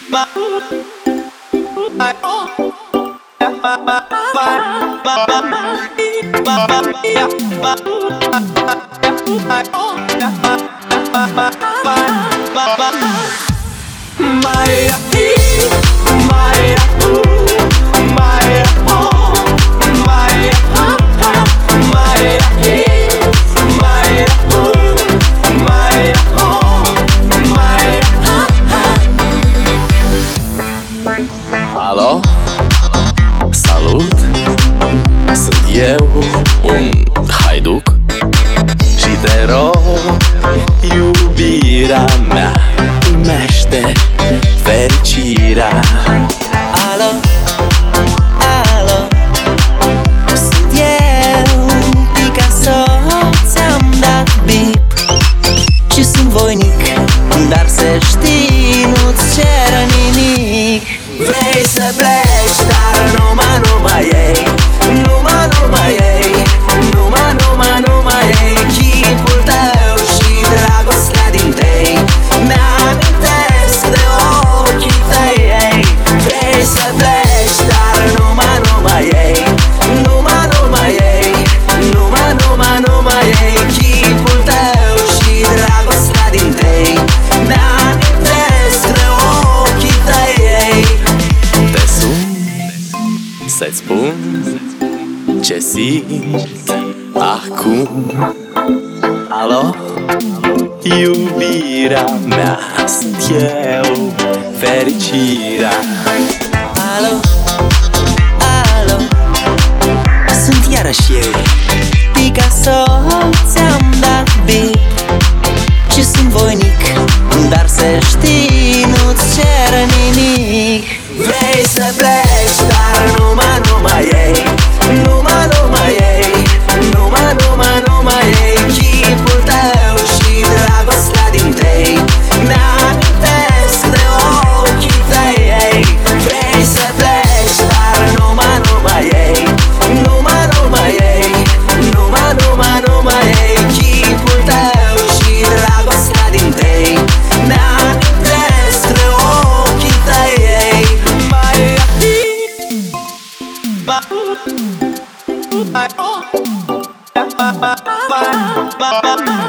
Alo? Salut! Sunt eu, un haiduc, și te rog, iubirea mea, primește fericirea. Alo, alo, sunt eu, Picasso, ți-am dat bip și sunt voinic, dar să știi, nu-ți cer nimic. Vrei să pleci, dar numai ei, numai ei, numai ei, chipul tău și dragostea din tei mi-amintesc de ochii tăi. Vrei să pleci, dar numai ei, numai ei, numai ei, chipul tău și dragostea din tei mi-amintesc de ochii tăi. Te sun să-ți spun ce simt acum. Alo? Iubirea mea, sunt eu, fericirea. Alo, alo, sunt iarăși eu, Picasso, ți-am dat bip și sunt voinic, dar să știi, nu-ți cer nimic. Vrei să pleci, dar numai ei, numai ei, numai ei, chipul tău și dragostea din tei mi-amintesc de ochii tăi. Vrei să pleci, dar numai ei, numai ei, numai ei, chipul tău și dragostea din tei mi-amintesc de ochii tăi. Bye.